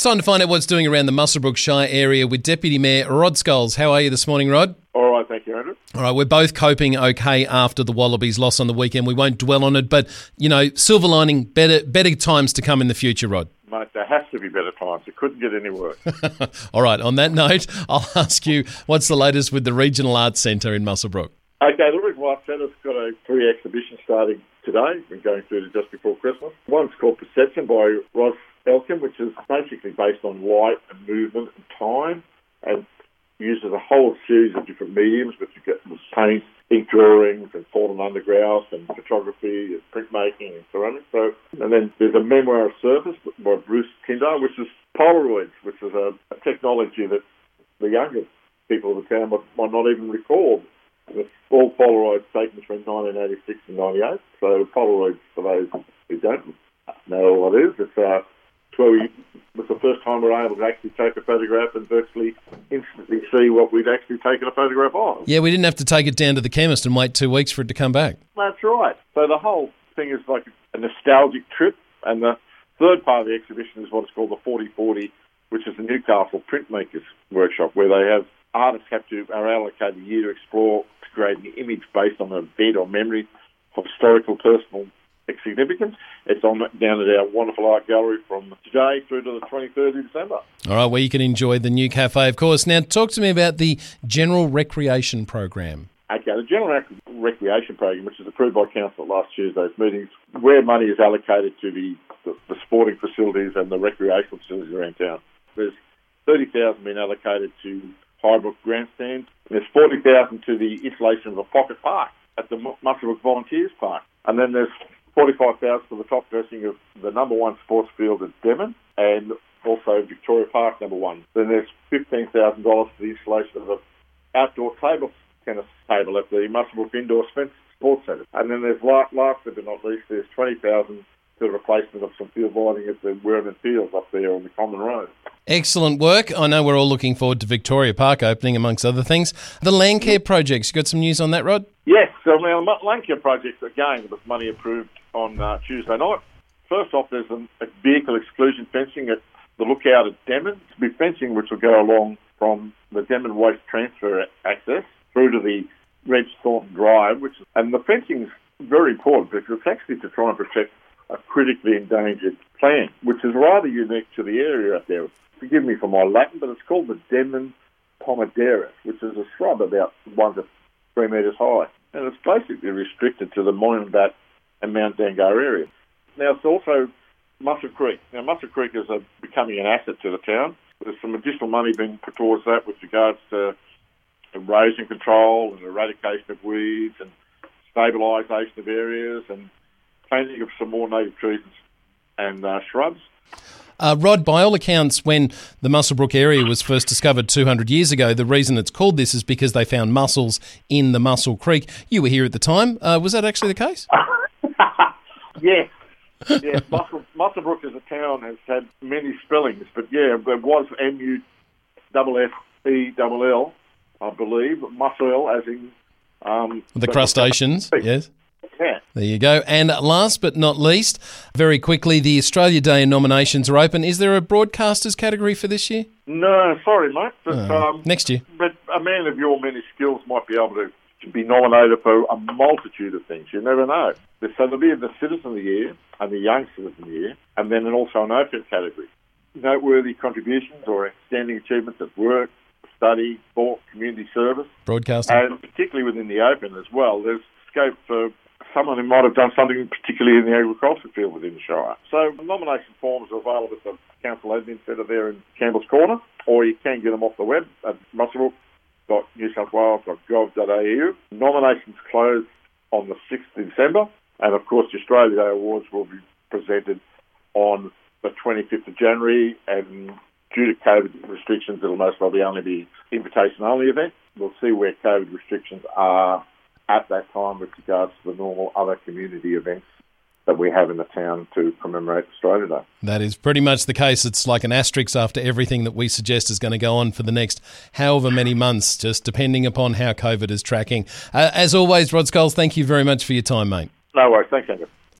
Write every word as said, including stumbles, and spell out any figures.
It's time to find out what's doing around the Muswellbrook Shire area with Deputy Mayor Rod Scholes. How are you this morning, Rod? All right, thank you, Andrew. All right, we're both coping okay after the Wallabies loss on the weekend. We won't dwell on it, but, you know, silver lining, better better times to come in the future, Rod. Mate, there has to be better times. It couldn't get any worse. All right, on that note, I'll ask you, what's the latest with the Regional Arts Centre in Muswellbrook? Okay, the Regional Arts Centre's got a free exhibition starting today. We're going through to just before Christmas. One's called Perception by Ross Elkin, which is basically based on light and movement and time, and uses a whole series of different mediums, which you get paint, ink drawings, and fallen underground, and photography, and printmaking, and ceramics. So, and then there's a memoir of surface by Bruce Tyndall, which is Polaroids, which is a, a technology that the younger people of the town might, might not even recall. And it's all Polaroids taken between nineteen eighty-six and ninety-eight. So Polaroids, for those who don't know what it is, it's uh, It's where we, it was the first time we were able to actually take a photograph and virtually instantly see what we'd actually taken a photograph of. Yeah, we didn't have to take it down to the chemist and wait two weeks for it to come back. That's right. So the whole thing is like a nostalgic trip, and the third part of the exhibition is what is called the forty forty, which is the Newcastle Printmakers Workshop, where they have artists have to are allocated a year to explore to create an image based on an event or memory of historical, personal significance. It's on down at our wonderful art gallery from today through to the twenty-third of December. All right, where you can enjoy the new cafe, of course. Now, talk to me about the General Recreation Program. Okay, the General Rec- Recreation Program, which was approved by Council at last Tuesday's meetings, where money is allocated to the, the, the sporting facilities and the recreational facilities around town. There's thirty thousand dollars been allocated to Highbrook Grandstand. There's forty thousand dollars to the installation of a pocket park at the Muswellbrook Volunteers Park. And then there's forty-five thousand dollars for the top dressing of the number one sports field at Devon, and also Victoria Park number one. Then there's fifteen thousand dollars for the installation of an outdoor table tennis table at the Muswellbrook Indoor Sports Centre. And then there's, last but not least, there's twenty thousand dollars for the replacement of some field lighting at the Werman Fields up there on the Common Road. Excellent work. I know we're all looking forward to Victoria Park opening, amongst other things. The Landcare projects, you got some news on that, Rod? Yes. So now the Landcare project, again, was money approved on uh, Tuesday night. First off, there's a, a vehicle exclusion fencing at the lookout at Denman. It's be fencing which will go along from the Denman Waste Transfer access through to the Reg Thornton Drive, which is, and the fencing is very important because it's actually to try and protect a critically endangered plant, which is rather unique to the area up there. Forgive me for my Latin, but it's called the Denman pomaderus, which is a shrub about one to three metres high. And it's basically restricted to the Moyambat and Mount Dangar area. Now, it's also Muswell Creek. Now, Muswell Creek is a, becoming an asset to the town. There's some additional money being put towards that with regards to erosion control and eradication of weeds and stabilisation of areas and planting of some more native trees and uh, shrubs. Uh, Rod, by all accounts, when the Muswellbrook area was first discovered two hundred years ago, the reason it's called this is because they found mussels in the Muswell Creek. You were here at the time. Uh, was that actually the case? Yes. Yes. Muswell, Muswellbrook as a town has had many spellings, but yeah, there was M U F F E L L, I believe, Muswell as in... Um, the crustaceans, yes. Yeah. There you go. And last but not least, very quickly, the Australia Day nominations are open. Is there a broadcasters category for this year? No, sorry, mate. But, oh, um, next year. But a man of your many skills might be able to, to be nominated for a multitude of things. You never know. So there'll be the Citizen of the Year and the Young Citizen of the Year, and then also an open category. Noteworthy contributions or outstanding achievements at work, study, sport, community service. Broadcasting. And particularly within the open as well, there's scope for someone who might have done something particularly in the agriculture field within the Shire. So nomination forms are available at the Council Admin Centre there in Campbell's Corner, or you can get them off the web at muswellbrook dot new south wales dot gov dot a u. Nominations close on the sixth of December, and of course the Australia Day Awards will be presented on the twenty-fifth of January, and due to COVID restrictions, it'll most probably only be invitation-only event. We'll see where COVID restrictions are at that time with regards to the normal other community events that we have in the town to commemorate Australia Day. That is pretty much the case. It's like an asterisk after everything that we suggest is going to go on for the next however many months, just depending upon how COVID is tracking. Uh, as always, Rod Scholes, thank you very much for your time, mate. No worries. Thanks, Andrew.